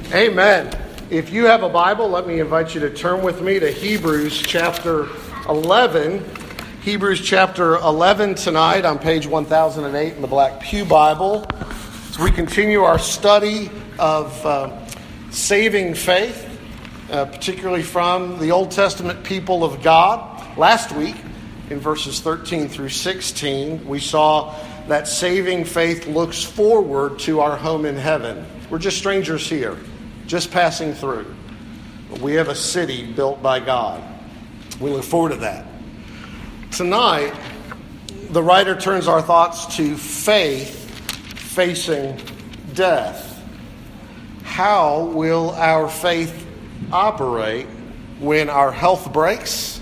Amen. If you have a Bible, let me invite you to turn with me to Hebrews chapter 11. Hebrews chapter 11 tonight on page 1008 in the Black Pew Bible. As we continue our study of saving faith, particularly from the Old Testament people of God. Last week, in verses 13 through 16, we saw that saving faith looks forward to our home in heaven. We're just strangers here, just passing through. But we have a city built by God. We look forward to that. Tonight, the writer turns our thoughts to faith facing death. How will our faith operate when our health breaks?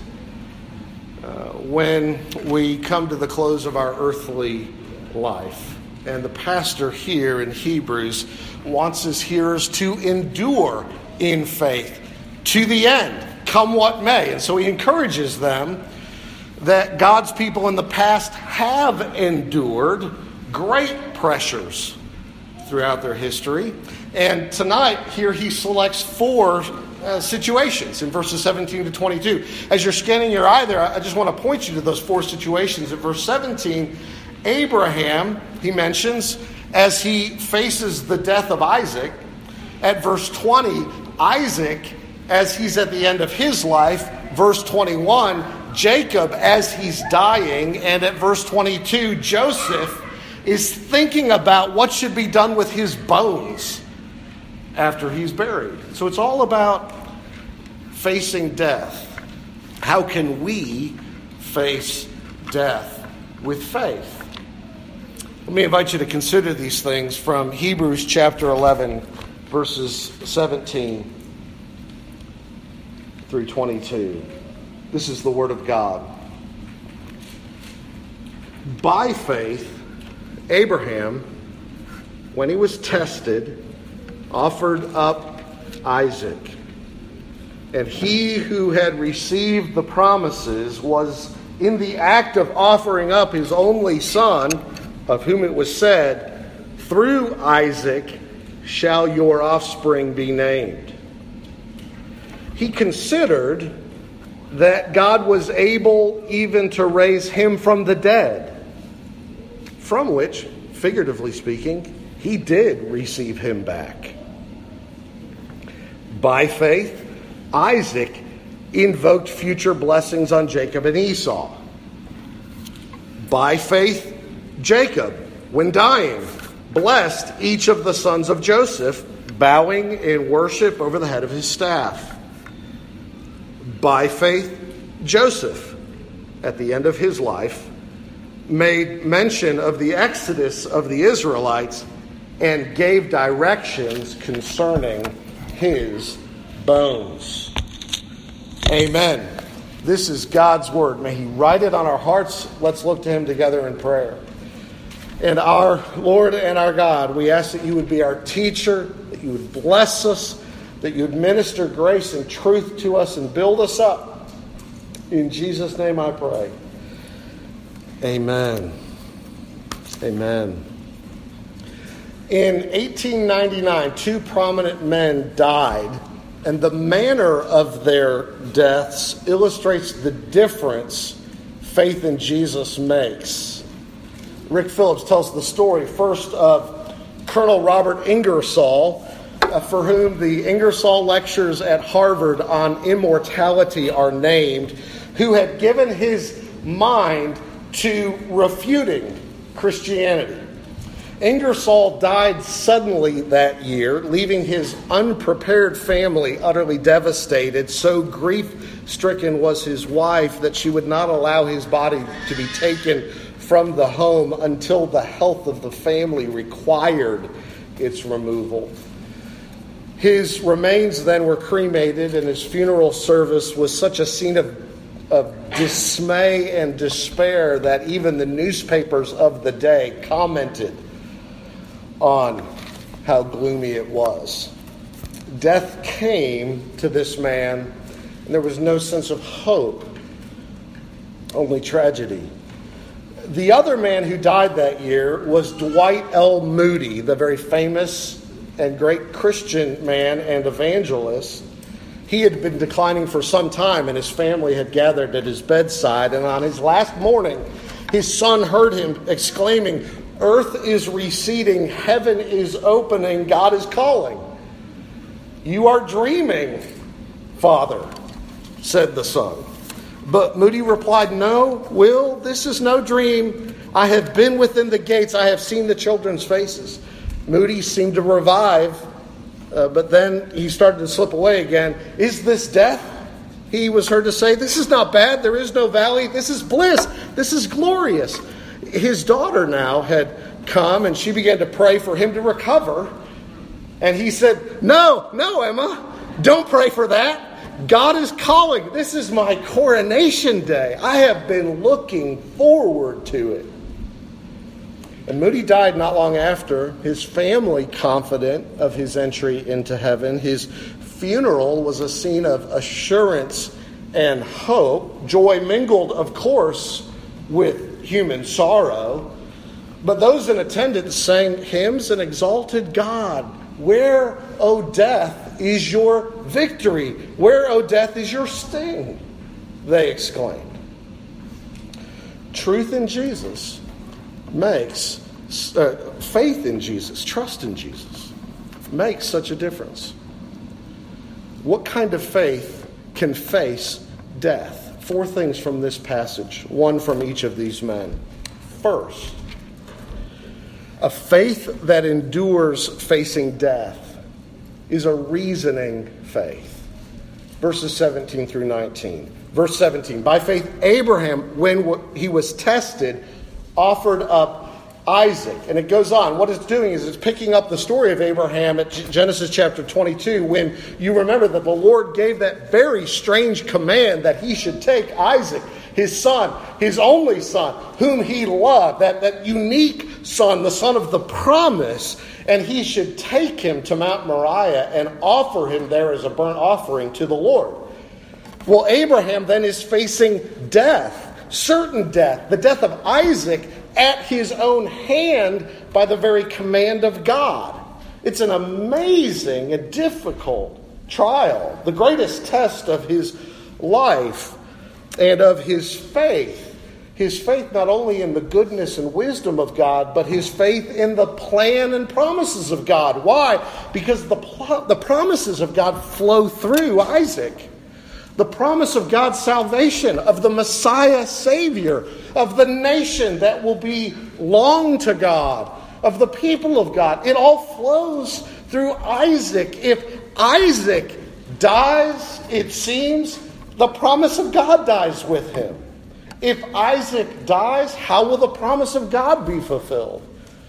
When we come to the close of our earthly life? And the pastor here in Hebrews wants his hearers to endure in faith to the end, come what may. And so he encourages them that God's people in the past have endured great pressures throughout their history. And tonight, here he selects four situations in verses 17 to 22. As you're scanning your eye there, I just want to point you to those four situations. At verse 17, Abraham, he mentions, as he faces the death of Isaac. At verse 20, Isaac, as he's at the end of his life. Verse 21, Jacob, as he's dying. And at verse 22, Joseph is thinking about what should be done with his bones after he's buried. So it's all about facing death. How can we face death with faith? Let me invite you to consider these things from Hebrews chapter 11, verses 17 through 22. This is the word of God. By faith, Abraham, when he was tested, offered up Isaac. And he who had received the promises was in the act of offering up his only son, of whom it was said, "Through Isaac shall your offspring be named." He considered that God was able even to raise him from the dead, from which, figuratively speaking, he did receive him back. By faith, Isaac invoked future blessings on Jacob and Esau. By faith, Jacob, when dying, blessed each of the sons of Joseph, bowing in worship over the head of his staff. By faith, Joseph, at the end of his life, made mention of the exodus of the Israelites and gave directions concerning his bones. Amen. This is God's word. May he write it on our hearts. Let's look to him together in prayer. And our Lord and our God, we ask that you would be our teacher, that you would bless us, that you would minister grace and truth to us and build us up. In Jesus' name I pray. Amen. Amen. In 1899, two prominent men died, and the manner of their deaths illustrates the difference faith in Jesus makes. Rick Phillips tells the story first of Colonel Robert Ingersoll, for whom the Ingersoll Lectures at Harvard on Immortality are named, who had given his mind to refuting Christianity. Ingersoll died suddenly that year, leaving his unprepared family utterly devastated. So grief-stricken was his wife that she would not allow his body to be taken from the home until the health of the family required its removal. His remains then were cremated, and his funeral service was such a scene of dismay and despair that even the newspapers of the day commented on how gloomy it was. Death came to this man, and there was no sense of hope, only tragedy. The other man who died that year was Dwight L. Moody, the very famous and great Christian man and evangelist. He had been declining for some time, and his family had gathered at his bedside. And on his last morning, his son heard him exclaiming, "Earth is receding, heaven is opening, God is calling." "You are dreaming, Father," said the son. But Moody replied, "No, Will, this is no dream. I have been within the gates. I have seen the children's faces." Moody seemed to revive, but then he started to slip away again. "Is this death?" he was heard to say. "This is not bad. There is no valley. This is bliss. This is glorious." His daughter now had come, and she began to pray for him to recover. And he said, No, Emma, don't pray for that. God is calling. This is my coronation day. I have been looking forward to it. And Moody died not long after, his family confident of his entry into heaven. His funeral was a scene of assurance and hope. Joy mingled, of course, with human sorrow. But those in attendance sang hymns and exalted God. "Where, O death, is your victory? Where, O death, is your sting?" they exclaimed. Truth in Jesus makes, faith in Jesus, trust in Jesus, makes such a difference. What kind of faith can face death? 4 things from this passage, 1 from each of these men. First, a faith that endures facing death is a reasoning faith. Verses 17 through 19. Verse 17, by faith Abraham, when he was tested, offered up Isaac. And it goes on. What it's doing is it's picking up the story of Abraham at Genesis chapter 22, when you remember that the Lord gave that very strange command that he should take Isaac, his son, his only son, whom he loved, that unique son, the son of the promise, and he should take him to Mount Moriah and offer him there as a burnt offering to the Lord. Well, Abraham then is facing death, certain death, the death of Isaac at his own hand by the very command of God. It's an amazing and difficult trial, the greatest test of his life and of his faith. His faith not only in the goodness and wisdom of God, but his faith in the plan and promises of God. Why? Because the promises of God flow through Isaac. The promise of God's salvation, of the Messiah Savior, of the nation that will belong to God, of the people of God. It all flows through Isaac. If Isaac dies, it seems, the promise of God dies with him. If Isaac dies, how will the promise of God be fulfilled?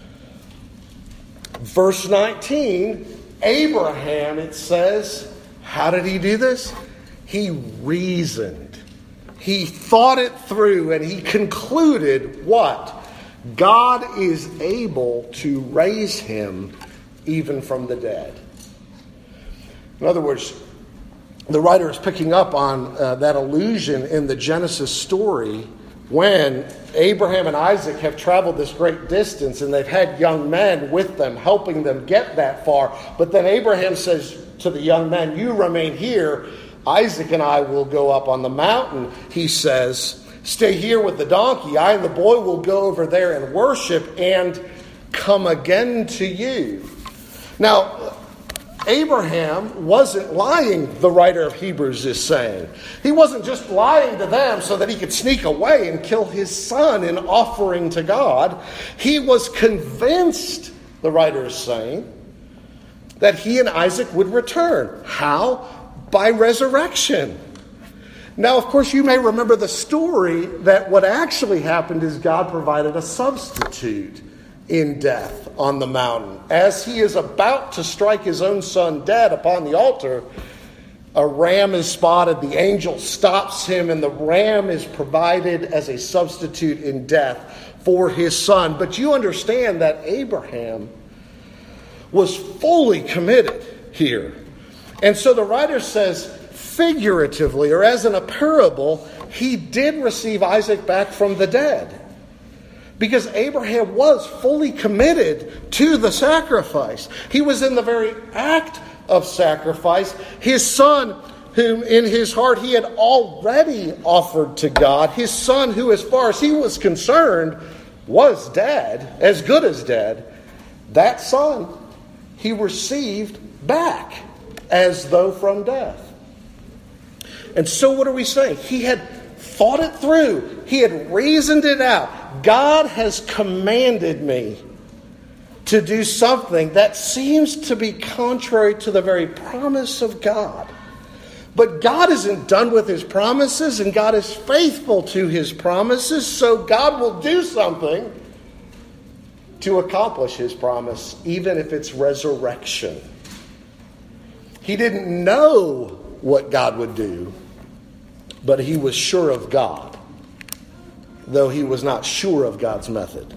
Verse 19, Abraham, it says, how did he do this? He reasoned. He thought it through, and he concluded what? God is able to raise him even from the dead. In other words, the writer is picking up on that allusion in the Genesis story when Abraham and Isaac have traveled this great distance and they've had young men with them, helping them get that far. But then Abraham says to the young men, you remain here. Isaac and I will go up on the mountain. He says, stay here with the donkey. I and the boy will go over there and worship and come again to you. Now, Abraham wasn't lying, the writer of Hebrews is saying. He wasn't just lying to them so that he could sneak away and kill his son in offering to God. He was convinced, the writer is saying, that he and Isaac would return. How? By resurrection. Now, of course, you may remember the story that what actually happened is God provided a substitute in death on the mountain. As he is about to strike his own son dead upon the altar, a ram is spotted, the angel stops him, and the ram is provided as a substitute in death for his son. But you understand that Abraham was fully committed here. And so the writer says, figuratively, or as in a parable, he did receive Isaac back from the dead. Because Abraham was fully committed to the sacrifice. He was in the very act of sacrifice. His son, whom in his heart he had already offered to God, his son who, as far as he was concerned, was dead, as good as dead, that son he received back as though from death. And so what are we saying? He had thought it through. He had reasoned it out. God has commanded me to do something that seems to be contrary to the very promise of God. But God isn't done with his promises, and God is faithful to his promises, so God will do something to accomplish his promise, even if it's resurrection. He didn't know what God would do, but he was sure of God, though he was not sure of God's method.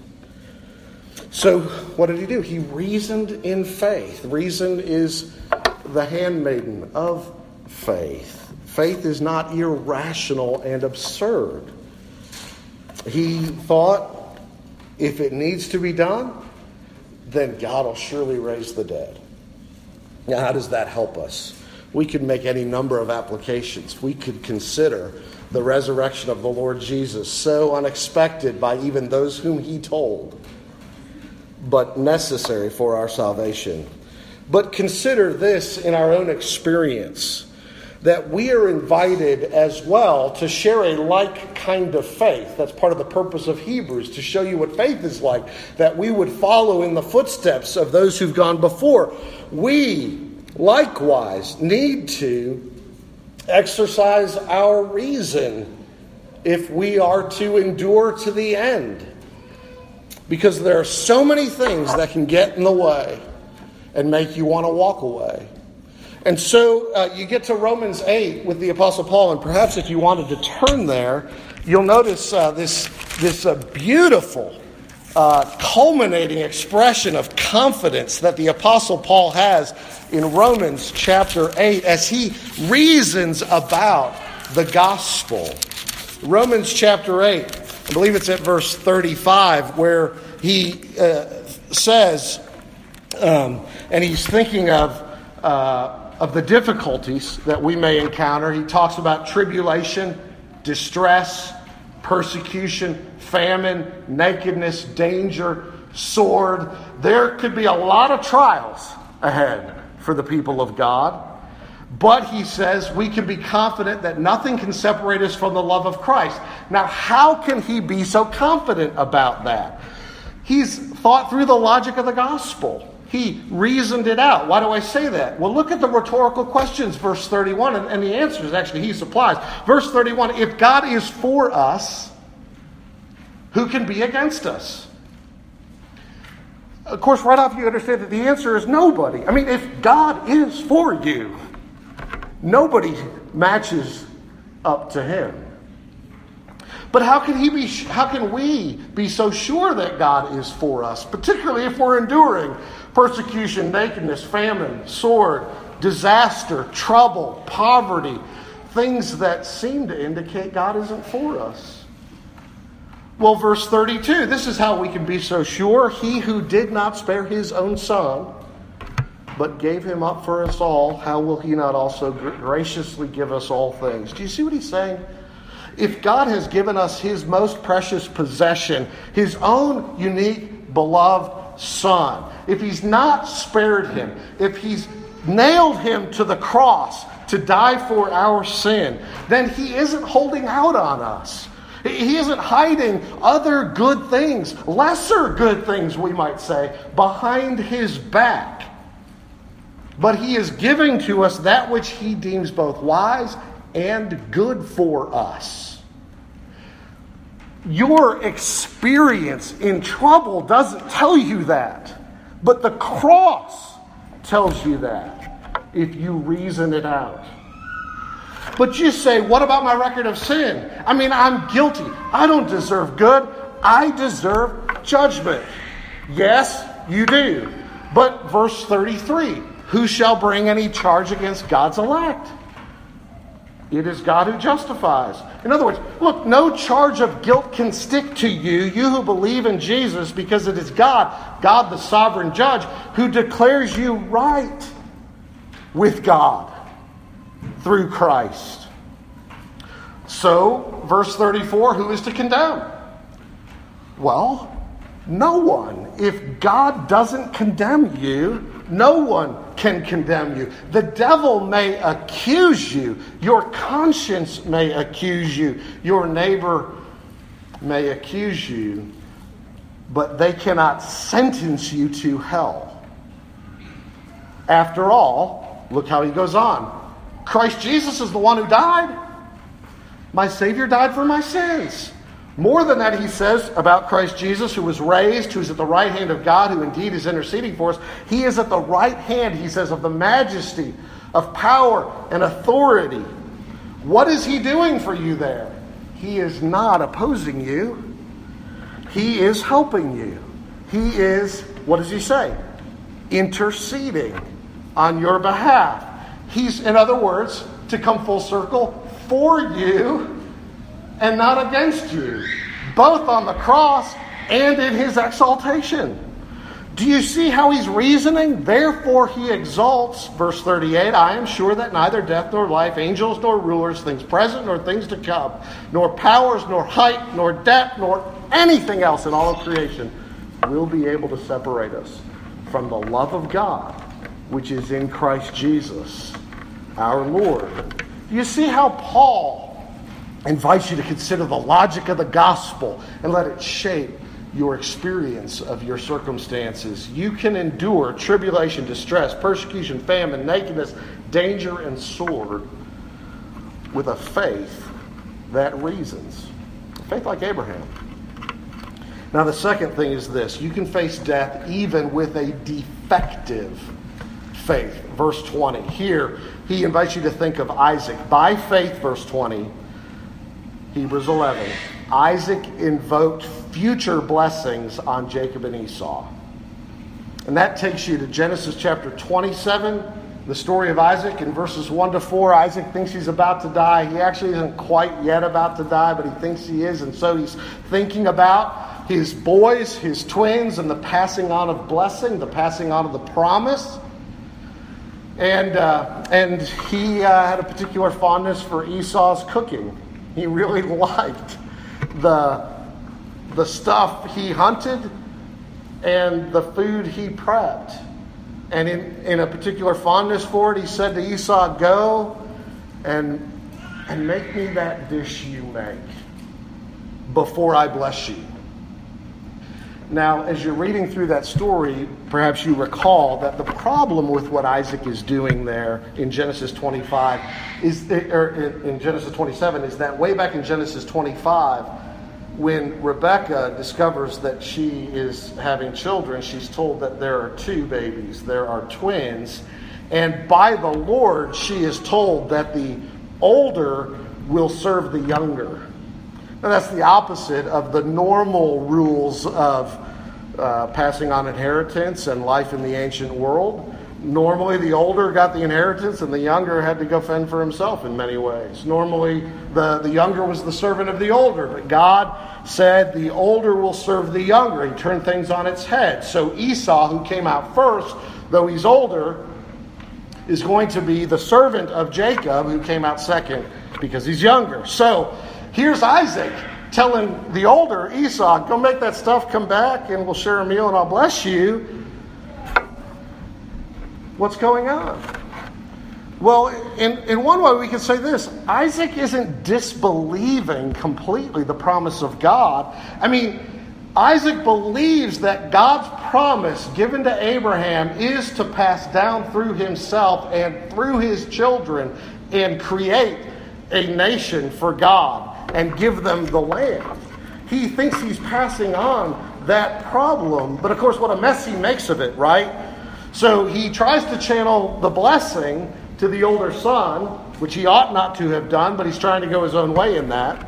So what did he do? He reasoned in faith. Reason is the handmaiden of faith. Faith is not irrational and absurd. He thought, if it needs to be done, then God will surely raise the dead. Now, how does that help us? We could make any number of applications. We could consider the resurrection of the Lord Jesus, so unexpected by even those whom he told, but necessary for our salvation. But consider this in our own experience, that we are invited as well to share a like kind of faith. That's part of the purpose of Hebrews, to show you what faith is like, that we would follow in the footsteps of those who've gone before. We likewise need to exercise our reason if we are to endure to the end. Because there are so many things that can get in the way and make you want to walk away. And so you get to Romans 8 with the Apostle Paul, and perhaps if you wanted to turn there, you'll notice this beautiful culminating expression of confidence that the Apostle Paul has in Romans chapter 8 as he reasons about the gospel. Romans chapter 8, I believe it's at verse 35, where he says, and he's thinking of the difficulties that we may encounter. He talks about tribulation, distress, persecution, famine, nakedness, danger, sword. There could be a lot of trials ahead for the people of God. But he says we can be confident that nothing can separate us from the love of Christ. Now, how can he be so confident about that? He's thought through the logic of the gospel. He reasoned it out. Why do I say that? Well, look at the rhetorical questions, verse 31, and the answers actually he supplies. Verse 31, if God is for us, who can be against us? Of course, right off you understand that the answer is nobody. I mean, if God is for you, nobody matches up to him. But how can we be so sure that God is for us, particularly if we're enduring persecution, nakedness, famine, sword, disaster, trouble, poverty, things that seem to indicate God isn't for us? Well, verse 32, this is how we can be so sure. He who did not spare his own son, but gave him up for us all, how will he not also graciously give us all things? Do you see what he's saying? If God has given us his most precious possession, his own unique, beloved son, if he's not spared him, if he's nailed him to the cross to die for our sin, then he isn't holding out on us. He isn't hiding other good things, lesser good things, we might say, behind his back. But he is giving to us that which he deems both wise and good for us. Your experience in trouble doesn't tell you that, but the cross tells you that if you reason it out. But you say, what about my record of sin? I mean, I'm guilty. I don't deserve good. I deserve judgment. Yes, you do. But verse 33, who shall bring any charge against God's elect? It is God who justifies. In other words, look, no charge of guilt can stick to you, you who believe in Jesus, because it is God the sovereign judge, who declares you right with God through Christ. So, verse 34, who is to condemn? Well, no one. If God doesn't condemn you, no one can condemn you. The devil may accuse you. Your conscience may accuse you. Your neighbor may accuse you. But they cannot sentence you to hell. After all, look how he goes on. Christ Jesus is the one who died. My Savior died for my sins. More than that, he says about Christ Jesus, who was raised, who's at the right hand of God, who indeed is interceding for us. He is at the right hand, he says, of the majesty, of power and authority. What is he doing for you there? He is not opposing you. He is helping you. He is, what does he say? Interceding on your behalf. He's, in other words, to come full circle, for you and not against you, both on the cross and in his exaltation. Do you see how he's reasoning? Therefore he exalts, verse 38, I am sure that neither death nor life, angels nor rulers, things present nor things to come, nor powers, nor height, nor depth, nor anything else in all of creation will be able to separate us from the love of God, which is in Christ Jesus, our Lord. Do you see how Paul invites you to consider the logic of the gospel and let it shape your experience of your circumstances? You can endure tribulation, distress, persecution, famine, nakedness, danger, and sword with a faith that reasons. A faith like Abraham. Now the second thing is this. You can face death even with a defective faith. Verse 20. Here, he invites you to think of Isaac. By faith, verse 20, Hebrews 11. Isaac invoked future blessings on Jacob and Esau. And that takes you to Genesis chapter 27, the story of Isaac. In verses 1 to 4, Isaac thinks he's about to die. He actually isn't quite yet about to die, but he thinks he is. And so he's thinking about his boys, his twins, and the passing on of blessing, the passing on of the promise. And he had a particular fondness for Esau's cooking. He really liked the stuff he hunted and the food he prepped. And in a particular fondness for it, he said to Esau, go and make me that dish you make before I bless you. Now, as you're reading through that story, perhaps you recall that the problem with what Isaac is doing there in Genesis 25 in Genesis 27 is that way back in Genesis 25, when Rebekah discovers that she is having children, she's told that there are two babies, there are twins, and by the Lord she is told that the older will serve the younger. Now that's the opposite of the normal rules of passing on inheritance and life in the ancient world. Normally the older got the inheritance and the younger had to go fend for himself in many ways. Normally the younger was the servant of the older, but God said the older will serve the younger. He turned things on its head. So Esau, who came out first, though he's older, is going to be the servant of Jacob, who came out second because he's younger. So here's Isaac telling the older Esau, go make that stuff, come back, and we'll share a meal and I'll bless you. What's going on? Well, in one way we could say this. Isaac isn't disbelieving completely the promise of God. I mean, Isaac believes that God's promise given to Abraham is to pass down through himself and through his children and create a nation for God and give them the land. He thinks he's passing on that problem, but of course what a mess he makes of it, right? So he tries to channel the blessing to the older son, which he ought not to have done, but he's trying to go his own way in that.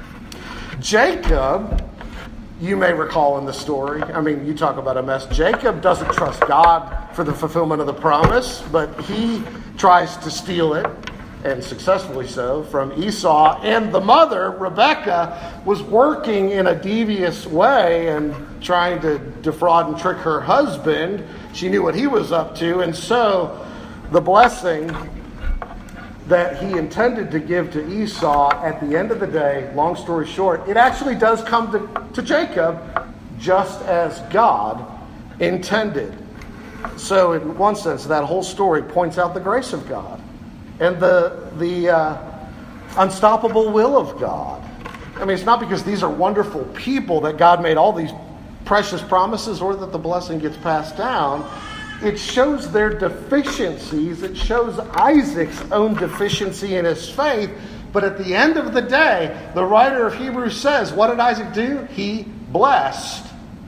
Jacob, you may recall in the story, I mean, you talk about a mess. Jacob doesn't trust God for the fulfillment of the promise, but he tries to steal it and successfully so, from Esau. And the mother, Rebekah, was working in a devious way and trying to defraud and trick her husband. She knew what he was up to. And so the blessing that he intended to give to Esau, at the end of the day, long story short, it actually does come to Jacob just as God intended. So in one sense, that whole story points out the grace of God and the unstoppable will of God. I mean, it's not because these are wonderful people that God made all these precious promises or that the blessing gets passed down. It shows their deficiencies. It shows Isaac's own deficiency in his faith. But at the end of the day, the writer of Hebrews says, what did Isaac do? He blessed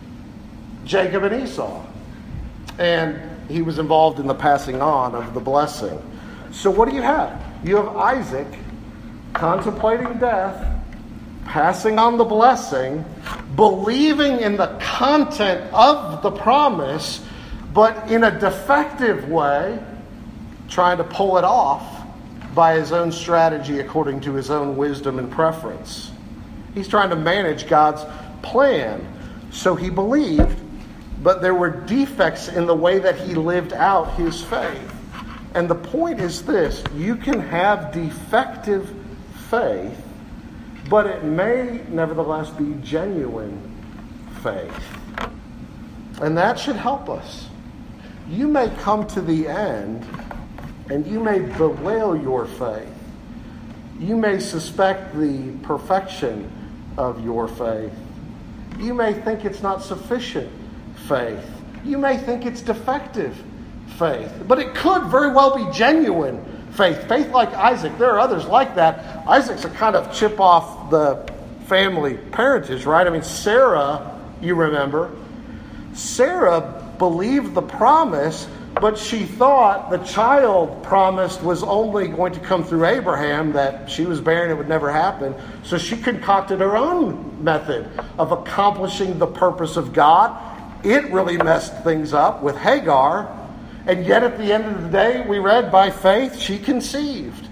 Jacob and Esau. And he was involved in the passing on of the blessing. So what do you have? You have Isaac contemplating death, passing on the blessing, believing in the content of the promise, but in a defective way, trying to pull it off by his own strategy according to his own wisdom and preference. He's trying to manage God's plan. So he believed, but there were defects in the way that he lived out his faith. And the point is this: you can have defective faith, but it may nevertheless be genuine faith. And that should help us. You may come to the end and you may bewail your faith. You may suspect the perfection of your faith. You may think it's not sufficient faith. You may think it's defective faith. But it could very well be genuine faith. Faith like Isaac. There are others like that. Isaac's a kind of chip off the family parentage, right? I mean, Sarah, you remember. Sarah believed the promise, but she thought the child promised was only going to come through Abraham, that she was barren, it would never happen. So she concocted her own method of accomplishing the purpose of God. It really messed things up with Hagar. And yet at the end of the day, we read, by faith she conceived.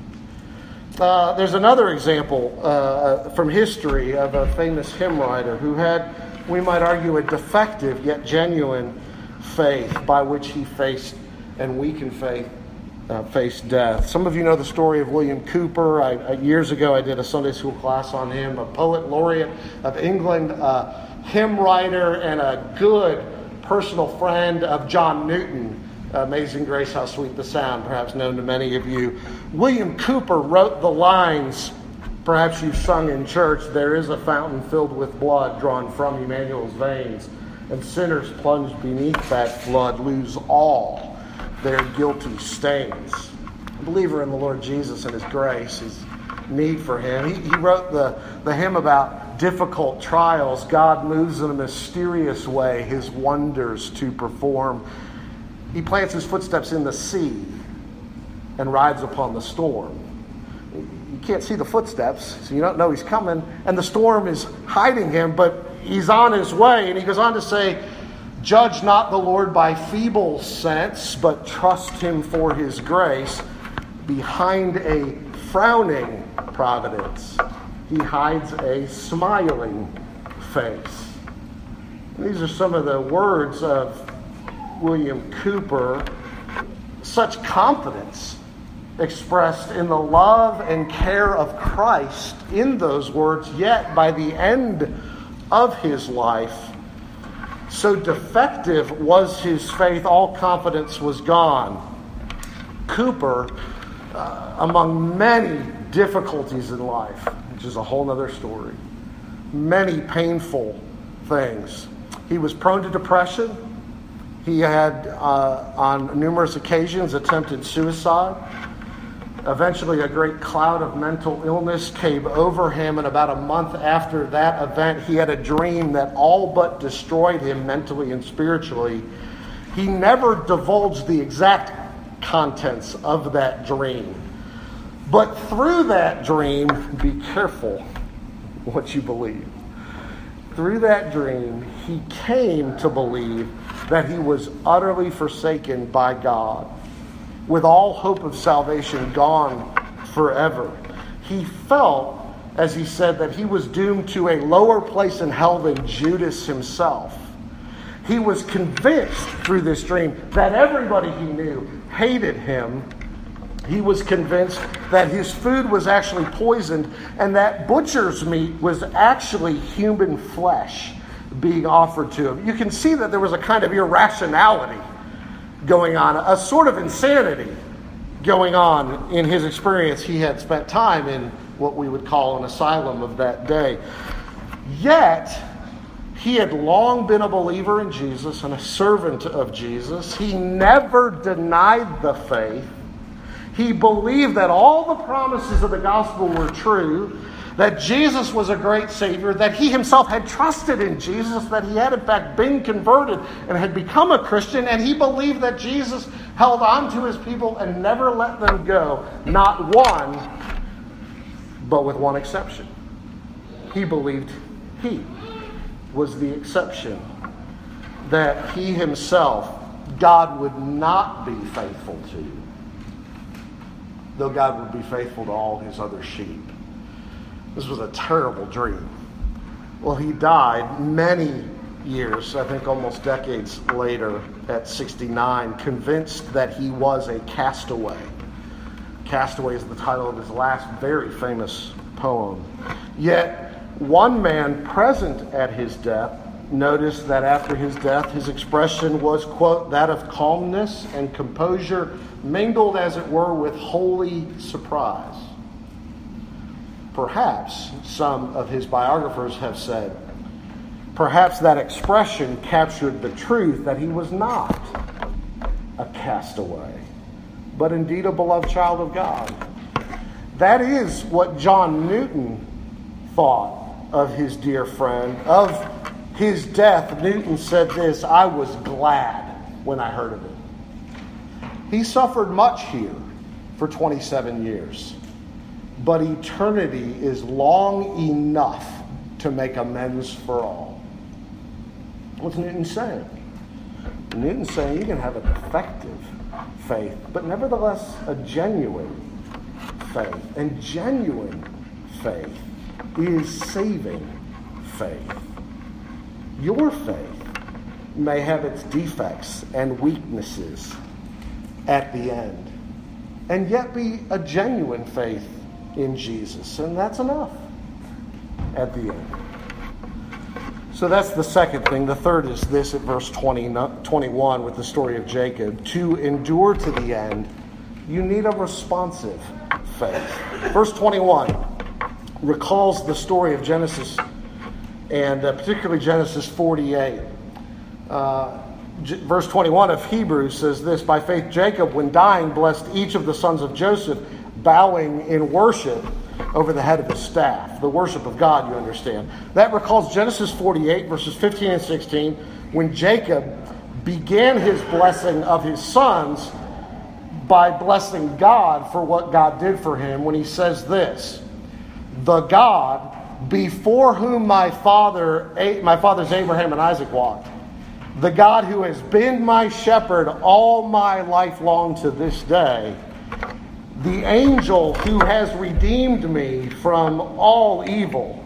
There's another example from history of a famous hymn writer who had, we might argue, a defective yet genuine faith by which he faced, and weakened faith, faced death. Some of you know the story of William Cowper. Years ago I did a Sunday school class on him, a poet laureate of England, a hymn writer, and a good personal friend of John Newton. Amazing Grace, How Sweet the Sound, perhaps known to many of you. William Cowper wrote the lines, perhaps you've sung in church, "There is a fountain filled with blood drawn from Emmanuel's veins, and sinners plunged beneath that flood lose all their guilty stains." A believer in the Lord Jesus and His grace, His need for Him. He wrote the hymn about difficult trials. God moves in a mysterious way His wonders to perform. He plants His footsteps in the sea and rides upon the storm. You can't see the footsteps, so you don't know He's coming, and the storm is hiding Him, but He's on His way. And he goes on to say, "Judge not the Lord by feeble sense, but trust Him for His grace. Behind a frowning providence, He hides a smiling face." And these are some of the words of William Cowper. Such confidence expressed in the love and care of Christ in those words, yet by the end of his life, so defective was his faith, all confidence was gone. Cowper, among many difficulties in life, which is a whole other story, many painful things. He was prone to depression. He had, on numerous occasions, attempted suicide. Eventually, a great cloud of mental illness came over him, and about a month after that event, he had a dream that all but destroyed him mentally and spiritually. He never divulged the exact contents of that dream. But through that dream, be careful what you believe. Through that dream, he came to believe that he was utterly forsaken by God, with all hope of salvation gone forever. He felt, as he said, that he was doomed to a lower place in hell than Judas himself. He was convinced through this dream that everybody he knew hated him. He was convinced that his food was actually poisoned and that butcher's meat was actually human flesh being offered to him. You can see that there was a kind of irrationality going on, a sort of insanity going on in his experience. He had spent time in what we would call an asylum of that day. Yet, he had long been a believer in Jesus and a servant of Jesus. He never denied the faith. He believed that all the promises of the gospel were true, that Jesus was a great Savior, that he himself had trusted in Jesus, that he had in fact been converted and had become a Christian, and he believed that Jesus held on to his people and never let them go, not one, but with one exception. He believed he was the exception, that he himself, God would not be faithful to, though God would be faithful to all his other sheep. This was a terrible dream. Well, he died many years, I think almost decades later, at 69, convinced that he was a castaway. Castaway is the title of his last very famous poem. Yet, one man present at his death noticed that after his death, his expression was, quote, that of calmness and composure, mingled, as it were, with holy surprise. Perhaps, some of his biographers have said, perhaps that expression captured the truth that he was not a castaway, but indeed a beloved child of God. That is what John Newton thought of his dear friend. Of his death, Newton said this, "I was glad when I heard of it." He suffered much here for 27 years. But eternity is long enough to make amends for all. What's Newton saying? Newton's saying you can have a defective faith, but nevertheless a genuine faith. And genuine faith is saving faith. Your faith may have its defects and weaknesses at the end, and yet be a genuine faith in Jesus, and that's enough at the end. So that's the second thing. The third is this at verse 21 with the story of Jacob. To endure to the end, you need a responsive faith. Verse 21 recalls the story of Genesis, and particularly Genesis 48. Verse 21 of Hebrews says this, by faith Jacob, when dying, blessed each of the sons of Joseph, bowing in worship over the head of his staff. The worship of God, you understand. That recalls Genesis 48, verses 15 and 16, when Jacob began his blessing of his sons by blessing God for what God did for him, when he says this, the God before whom my fathers Abraham and Isaac walked, the God who has been my shepherd all my life long to this day, the angel who has redeemed me from all evil,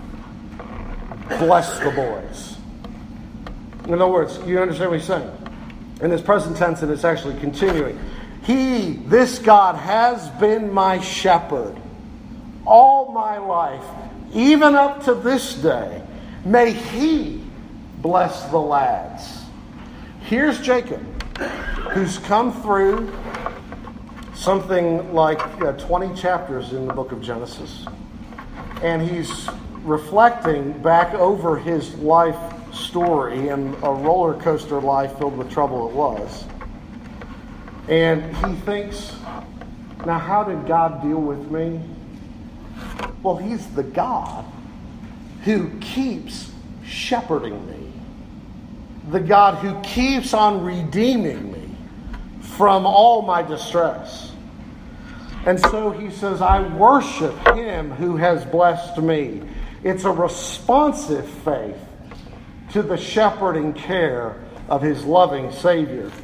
bless the boys. In other words, you understand what he's saying? In his present tense, and it's actually continuing. He, this God, has been my shepherd all my life, even up to this day. May he bless the lads. Here's Jacob, who's come through something like 20 chapters in the book of Genesis. And he's reflecting back over his life story, and a roller coaster life filled with trouble it was. And he thinks, now how did God deal with me? Well, he's the God who keeps shepherding me. The God who keeps on redeeming me from all my distress. And so he says, I worship him who has blessed me. It's a responsive faith to the shepherding care of his loving Savior.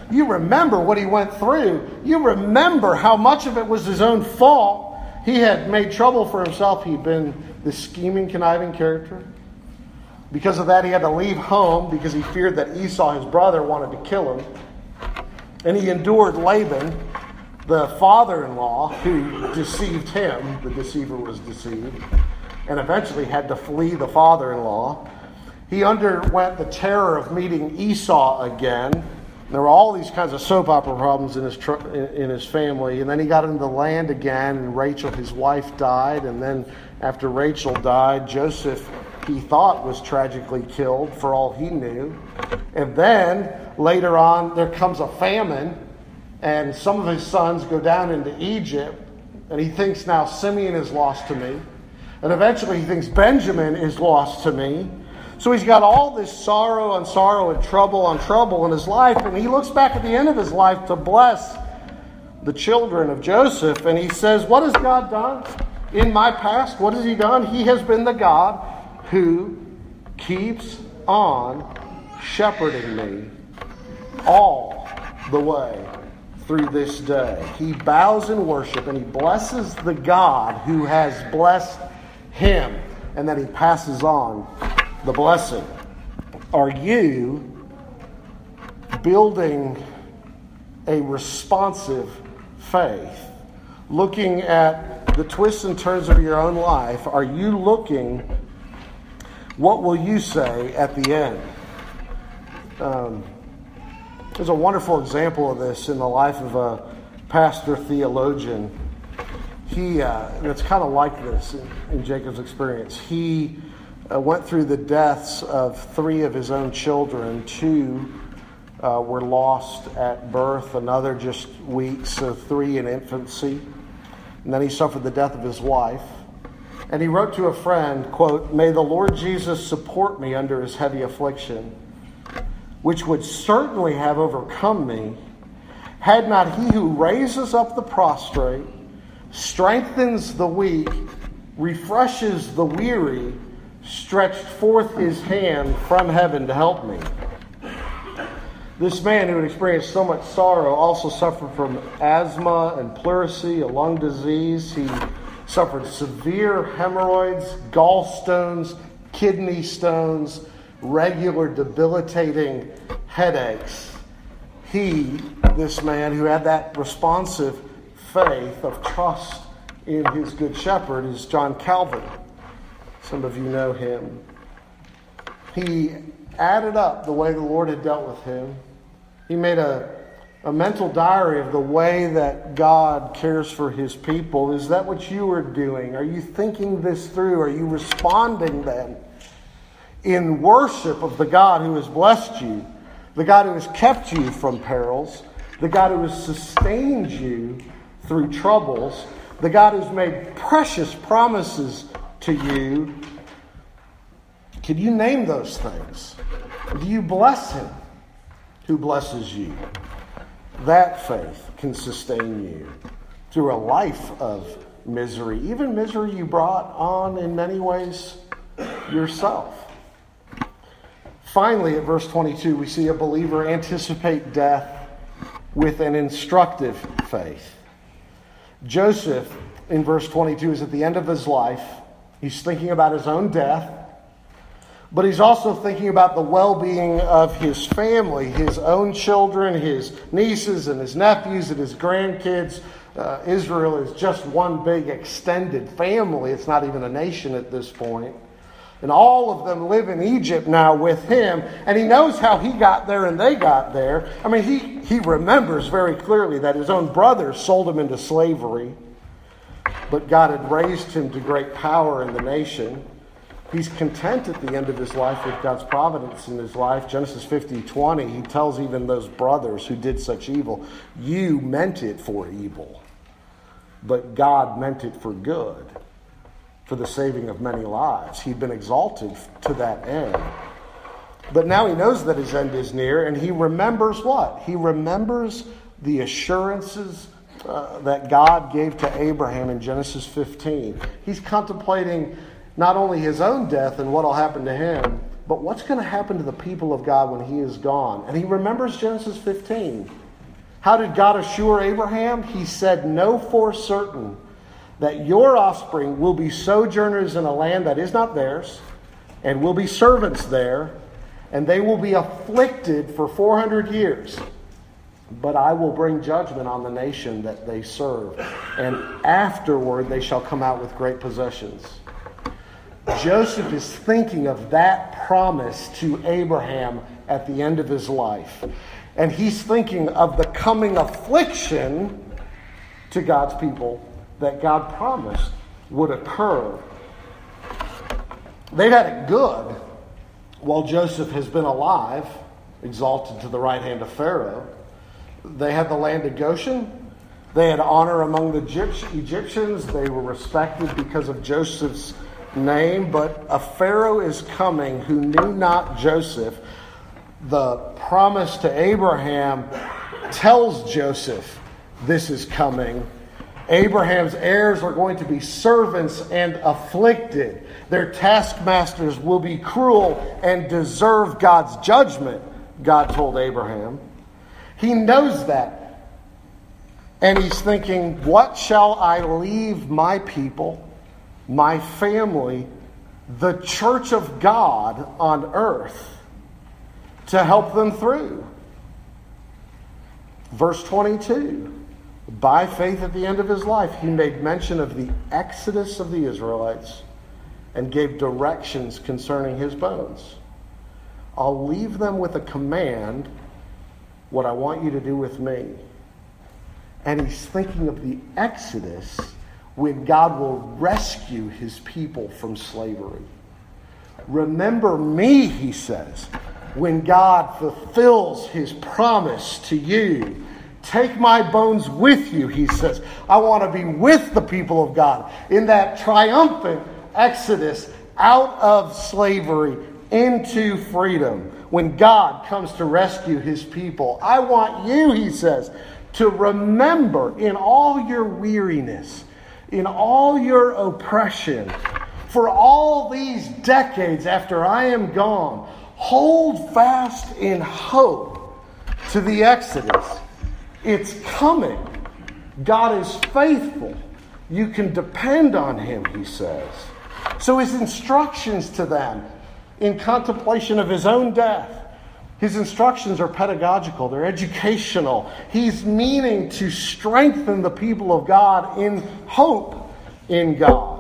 You remember what he went through. You remember how much of it was his own fault. He had made trouble for himself. He'd been this scheming, conniving character. Because of that, he had to leave home because he feared that Esau, his brother, wanted to kill him. And he endured Laban, the father-in-law, who deceived him. The deceiver was deceived. And eventually had to flee the father-in-law. He underwent the terror of meeting Esau again. There were all these kinds of soap opera problems in his family. And then he got into the land again, and Rachel, his wife, died. And then after Rachel died, Joseph, he thought, was tragically killed for all he knew. And then later on, there comes a famine, and some of his sons go down into Egypt, and he thinks now Simeon is lost to me. And eventually he thinks Benjamin is lost to me. So he's got all this sorrow on sorrow and trouble on trouble in his life, and he looks back at the end of his life to bless the children of Joseph, and he says, what has God done in my past? What has he done? He has been the God who keeps on shepherding me all the way through this day. He bows in worship and he blesses the God who has blessed him, and then he passes on the blessing. Are you building a responsive faith? Looking at the twists and turns of your own life, are you looking, what will you say at the end? There's a wonderful example of this in the life of a pastor theologian. It's kind of like this in Jacob's experience. He went through the deaths of 3 of his own children. 2 were lost at birth, another just weeks, so 3 in infancy. And then he suffered the death of his wife. And he wrote to a friend, quote, "May the Lord Jesus support me under his heavy affliction, which would certainly have overcome me, had not he who raises up the prostrate, strengthens the weak, refreshes the weary, stretched forth his hand from heaven to help me." This man who had experienced so much sorrow also suffered from asthma and pleurisy, a lung disease. He suffered severe hemorrhoids, gallstones, kidney stones, regular debilitating headaches. This man who had that responsive faith of trust in his good shepherd, is John Calvin. Some of you know him. He added up the way the Lord had dealt with him. He made a mental diary of the way that God cares for his people. Is that what you are doing? Are you thinking this through? Are you responding then in worship of the God who has blessed you, the God who has kept you from perils, the God who has sustained you through troubles, the God who's made precious promises to you? Can you name those things? Do you bless him who blesses you? That faith can sustain you through a life of misery, even misery you brought on in many ways yourself. Finally, at verse 22, we see a believer anticipate death with an instructive faith. Joseph, in verse 22, is at the end of his life. He's thinking about his own death, but he's also thinking about the well-being of his family, his own children, his nieces and his nephews and his grandkids. Israel is just one big extended family. It's not even a nation at this point. And all of them live in Egypt now with him. And he knows how he got there and they got there. I mean, he remembers very clearly that his own brothers sold him into slavery. But God had raised him to great power in the nation. He's content at the end of his life with God's providence in his life. Genesis 50:20, he tells even those brothers who did such evil, "You meant it for evil, but God meant it for good, for the saving of many lives." He'd been exalted to that end. But now he knows that his end is near, and he remembers what? He remembers the assurances that God gave to Abraham in Genesis 15. He's contemplating not only his own death and what will happen to him, but what's going to happen to the people of God when he is gone? And he remembers Genesis 15. How did God assure Abraham? He said, know for certain that your offspring will be sojourners in a land that is not theirs, and will be servants there, and they will be afflicted for 400 years. But I will bring judgment on the nation that they serve, and afterward they shall come out with great possessions. Joseph is thinking of that promise to Abraham at the end of his life. And he's thinking of the coming affliction to God's people that God promised would occur. They've had it good while Joseph has been alive, exalted to the right hand of Pharaoh. They had the land of Goshen. They had honor among the Egyptians. They were respected because of Joseph's name. But a Pharaoh is coming who knew not Joseph. The promise to Abraham tells Joseph this is coming. Abraham's heirs are going to be servants and afflicted. Their taskmasters will be cruel and deserve God's judgment, God told Abraham. He knows that. And he's thinking, what shall I leave my people, my family, the church of God on earth to help them through? Verse 22. By faith at the end of his life, he made mention of the exodus of the Israelites and gave directions concerning his bones. I'll leave them with a command, what I want you to do with me. And he's thinking of the exodus when God will rescue his people from slavery. Remember me, he says, when God fulfills his promise to you. Take my bones with you, he says. I want to be with the people of God in that triumphant exodus out of slavery into freedom. When God comes to rescue his people, I want you, he says, to remember in all your weariness, in all your oppression, for all these decades after I am gone, hold fast in hope to the exodus. It's coming. God is faithful. You can depend on him, he says. So his instructions to them in contemplation of his own death, his instructions are pedagogical. They're educational. He's meaning to strengthen the people of God in hope in God.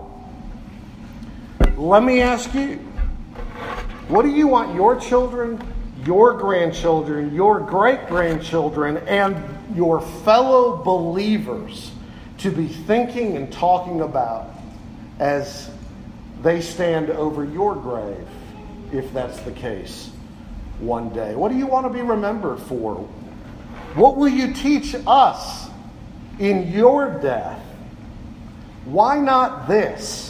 Let me ask you, what do you want your children, your grandchildren, your great-grandchildren, and your fellow believers to be thinking and talking about as they stand over your grave, if that's the case one day? What do you want to be remembered for? What will you teach us in your death? Why not this?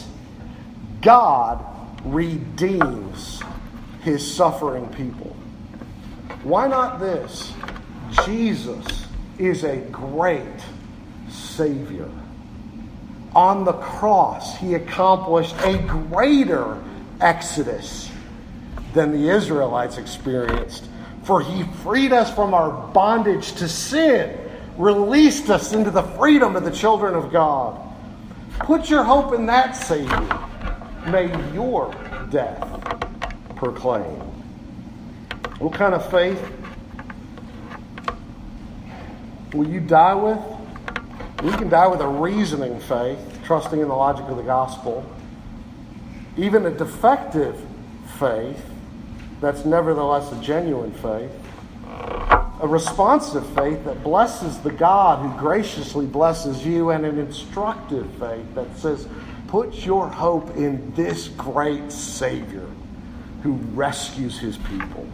God redeems his suffering people. Why not this? Jesus is a great Savior. On the cross, he accomplished a greater exodus than the Israelites experienced. For he freed us from our bondage to sin, released us into the freedom of the children of God. Put your hope in that Savior. May your death proclaim. What kind of faith will you die with? We can die with a reasoning faith, trusting in the logic of the gospel. Even a defective faith that's nevertheless a genuine faith. A responsive faith that blesses the God who graciously blesses you, and an instructive faith that says, put your hope in this great Savior who rescues his people.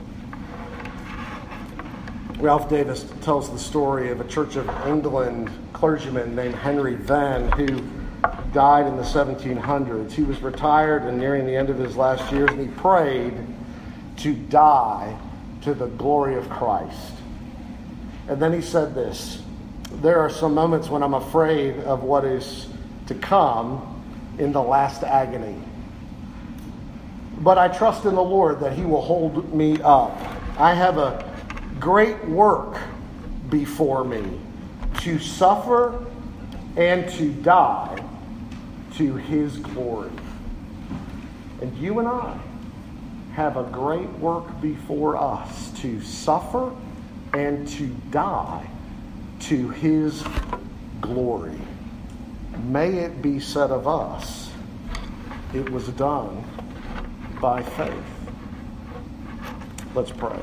Ralph Davis tells the story of a Church of England clergyman named Henry Venn who died in the 1700s. He was retired and nearing the end of his last years, and he prayed to die to the glory of Christ. And then he said this: there are some moments when I'm afraid of what is to come in the last agony. but I trust in the Lord that he will hold me up. I have a great work before me, to suffer and to die to his glory. And you and I have a great work before us, to suffer and to die to his glory. May it be said of us, it was done by faith. Let's pray.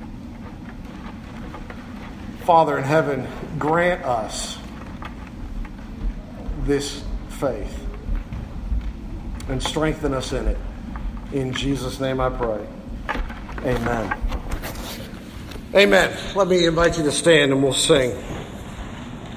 Father in heaven, grant us this faith and strengthen us in it. In Jesus' name I pray. Amen. Amen. Let me invite you to stand and we'll sing.